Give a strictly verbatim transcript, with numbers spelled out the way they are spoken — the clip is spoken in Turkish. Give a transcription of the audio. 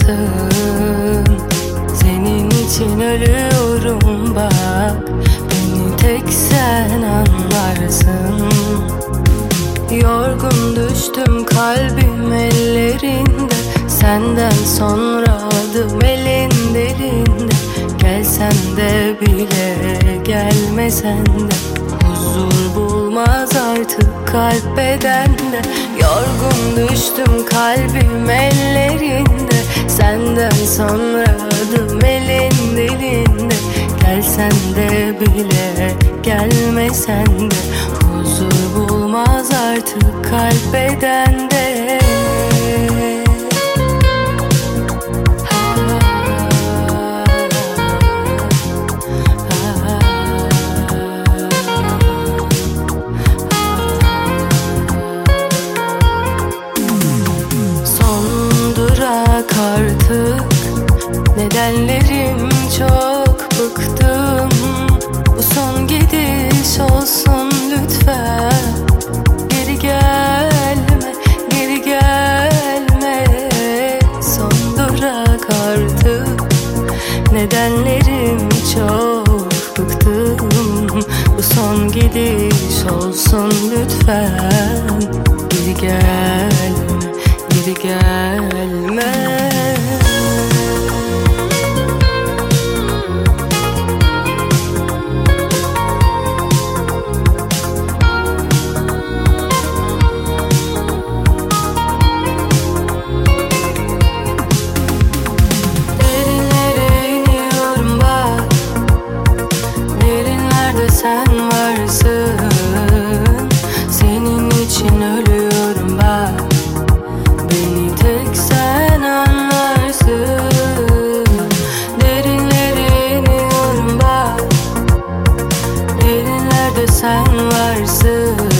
varsın. Senin için ölüyorum bak, beni tek sen anlarsın. Yorgun düştüm kalbim ellerinde, senden sonra adım elin delinde. Gelsen de bile gelmesen de huzur bulmaz artık kalp bedende. Yorgun düştüm kalbim ellerinde, senden sonra adım elin dilinde. Gelsen de bile gelmesen de huzur bulmaz artık kalp bedende. Artık nedenlerim çok bıktım. Bu son gidiş olsun lütfen. Geri gelme, geri gelme. Son durak artık. Nedenlerim çok bıktım. Bu son gidiş olsun lütfen. Geri gelme, geri gelme. Derinlere iniyorum bak, derinlerde sen varsın. Senin için ölüyorum bak, beni tek sen anlarsın. Derinlere iniyorum bak, derinlerde sen varsın.